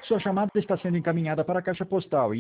Sua chamada está sendo encaminhada para a caixa postal e